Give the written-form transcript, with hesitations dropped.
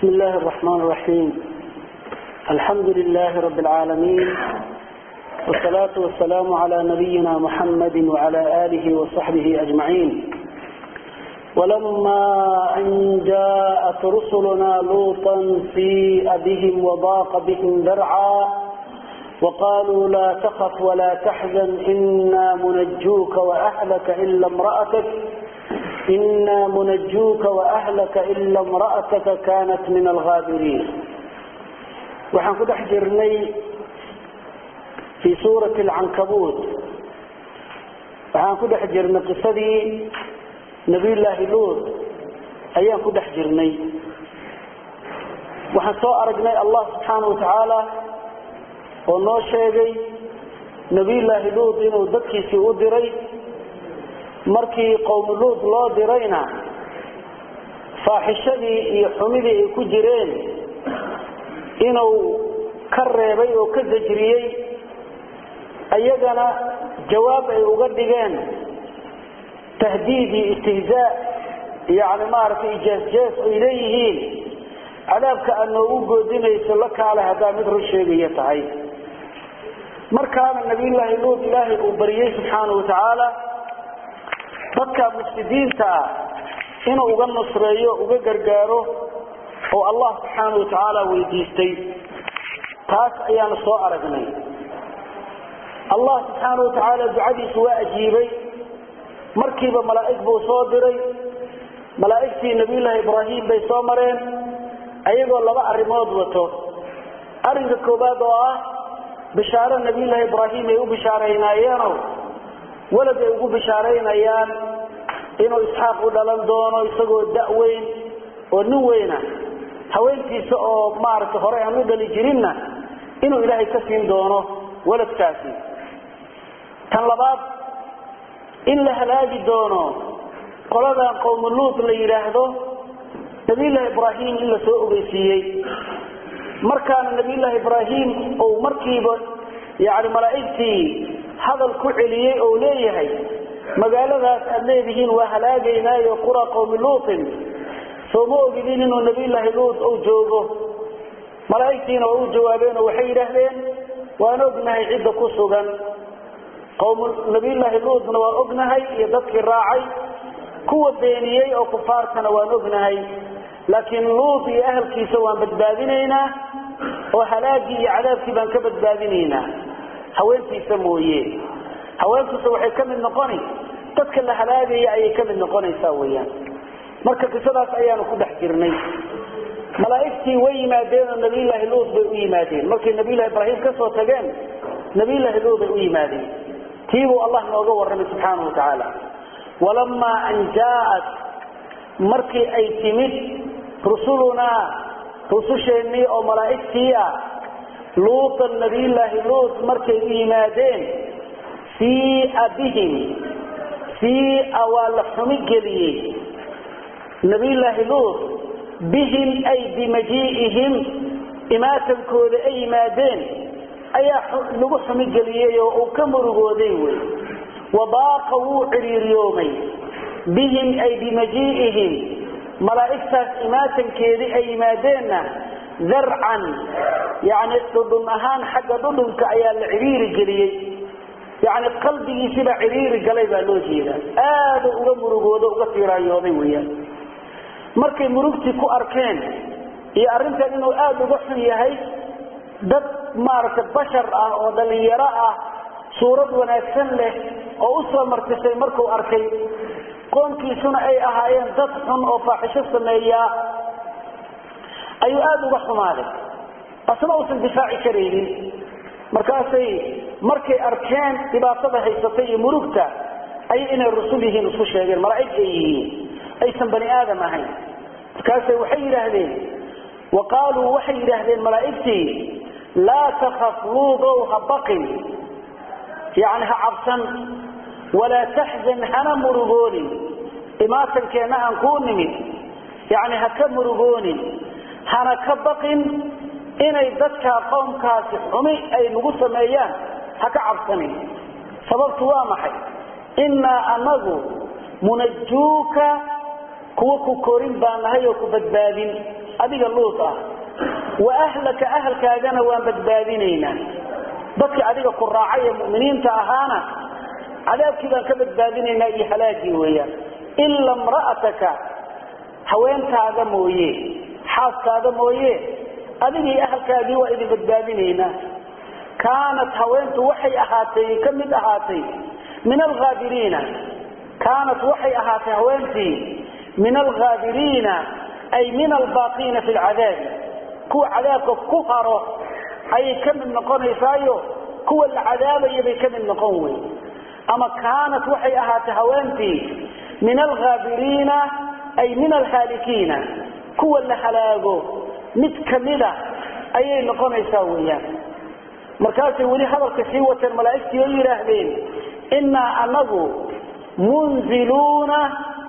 بسم الله الرحمن الرحيم. الحمد لله رب العالمين، والصلاة والسلام على نبينا محمد وعلى آله وصحبه أجمعين. ولما أن جاءت رسلنا لوطا سيء بهم وضاق بهم ذرعا وقالوا لا تخف ولا تحزن إنا منجوك وأهلك إلا امرأتك كانت من الغابرين. وحن قد أحجرني في سورة العنكبوت، وحن قد أحجرنا قصدي نبي الله لوط أيام قد أحجرني، وحن سوء أرجني الله سبحانه وتعالى ونو شيغي نبي الله لوط إنه دكيسي ودري markii qowm luud loo dirayna faaxishadii iyo xumidii ay ku jireen inuu ka reebay oo ka dajriyay ayagana jawaab ay uga dhigeen tahdiidi istihzaa yani maartay jees ay leeyihiin cadaabka aan ugu goodinayso la kaala hadaa mid run sheegaya tahay. markaana nabi luud ilaahay uu bariyay subxaanahu wa ta'ala dadka mufsidiinta inuu uga nusreeyo uga gargaaro oo Allah subhanahu wa ta'ala weydiistay. taas ayaan soo aragnay. Allah subhanahu wa ta'ala ducadiisa waa ajiibay markiiba malaa'ig buu soo diray. malaa'igtii nabi Ibrahim bay soo mareen ayagoo laba arimood wato. arinka koobaad oo ah bishaaro nabi Ibrahim ay u bishaareynayeen ولد ugu bishaaraynayaan inuu isxaaq u dhalan doono isagoo da'weyn oo nin weyna haweenkiisa oo maarta hore aan u dhali jirinna inuu ilaahay ka siin doono waladkaasi. tan labaad in la halaagi doono qolada qowm luud la yiraahdo nabi Ibrahim in la soo ogeysiiyay. markaan nabi Ibrahim oo markiiba yaani malaa'igtii hadal ku celiyay oo leeyahay magaaladaas aad leedihiin waa halaagaynaayo qura qowm luud soo moogidin inuu nabi luud oo joogo. malaa'igtiina oo jawaabeen oo waxay yiraahdeen waan ognahay cid ku sugan qowm nabi luudna waa ognahay iyo dadkii raacay kuwa beeniyay oo kufaartana waan ognahay laakiin luud iyo ahlkiisa waan badbaadinaynaa oo halaagii iyo cadaabkii baan ka badbaadinaynaa haweentiisa mooyee. haweentiisa waxay ka mid noqoni dadka la halaagaya ayay ka mid noqonaysaa weeyaan. marka qisadaas ayaanu ku dhex jirnay. malaa'igtii way yimaadeen oo nabi luud bay u yimaadeen markii nabi Ibrahim ka soo tageen nabi luud ay u yimaadeen. tiibu Allah nooga warramay subhanahu wa ta'ala walamma an ja'at markii ay timid rusuluna rususheennii oo malaa'igtii لوط النبي الله لوط مركي إيمادين سيء والحمي قليه نبي الله لوط بهم أي بمجيئهم إماتا كود إيمادين أي لحمي قليه وكمر قوديوي وضاقوا عرير يومي بهم أي بمجيئهم ملائكة إماتا كود إيمادين ذرعا يعني ضدن أهان حق ضدن كأيال عرير قليه يعني قلبي سبع عرير قليبا لوجينا هذا أمر قوضة وقصيرا يومي ويا مركي مروكتي كو أركان يا أرنت إنه وحن يهي دد مارك بشر ودليراء صورة ونأكسن له أو أسرة مركسي مركو أركي قوم كي سنة أي أهايان ددحن أو فاحشة سمية أي وحن مالك أصلا أوصل دفاعي كريمين مركاسي مركي أركان إباطبة هيستطيع مروكتا أي إن الرسوله نصوش هذه المرأيك أي سنبني آدم هاي مركاسي وحي رهدين وقالوا وحي رهدين مرأيكتي لا تخف لوضوها بقل يعني عبسا ولا تحزن هنا مرغوني إماتا كينا أنكون نمي يعني هكا مرغوني هنا كبقل inay dadka qoomkaasi xumi ay nagu sameeyaan haka cabsanin. sababtu waa maxay? inna anagu munajjuka kuwa ku korin baan nahay oo ku badbaadin adiga luuta wa ahlaka ahlkaagana waan badbaadinayna dadka adiga ku raacay mu'miniinta ahaana cadaabkii baan ka badbaadinayna iyo halaagi weeyaan illa imra'ataka haweentaaga mooyee xaaskaaga mooyee adigii ahlkaagii waa idin badbaadinayna kaanat haweentu waxay ahaatay kamid ahaatay min alghaabiriina kaanat waxay ahaatay haweentii min alghaabiriina ay min albaaqina fi alcadaab kuwa cadaabka ku haro ay kamid noqonaysaayo kuwa la cadaabaya bay kamid noqon way ama kaanat waxay ahaatay haweentii min alghaabiriina ay min alhaalikiina kuwa la halaago mid kamida ayay noqonaysaa weeyaan markaasay wali hadalka sii wateen malaa'iktii oo yiraahdeen inna anagu munziluna